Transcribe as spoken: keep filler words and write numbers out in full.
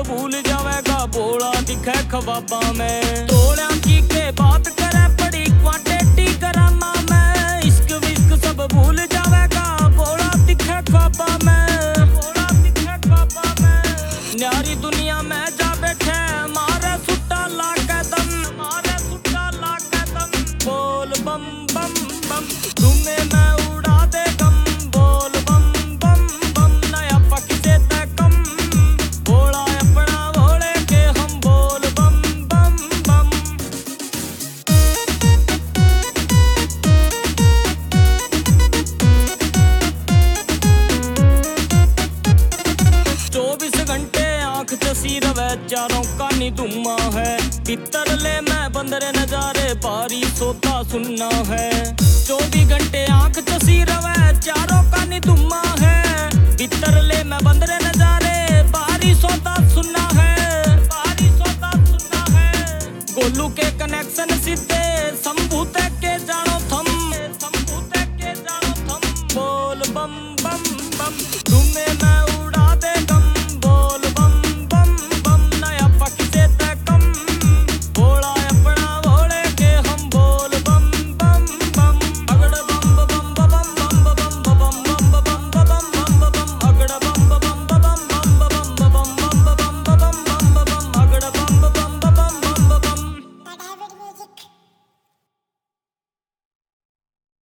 भूल जावेगा बोला दिखे ख्वाबा में। तोड़ा की के बात करे बड़ी क्वांटिटी करामा में, इश्क विश्क सब भूल जावेगा बोला दिखे ख्वाबा में, बोला दिखे ख्वाबा में। न्यारी दुनिया में जा बैठे मारे सुट्टा ला के दम, मारे सुट्टा ला के दम। बोल बम बम बम तुम्हें मैं उड़ा दे गम, बोल बम बम बम नया पक देता कम। बोला अपना भोले के हम बोल बम बम बम। चौबीस घंटे आंख चसी रवे चारों का निधुमा है, पितर ले मैं बंदरे नजारे बारी सोता सुनना है। चौबीस घंटे आंख चसी रवे चारों का निधुमा है, पितर ले मैं बंदरे नजारे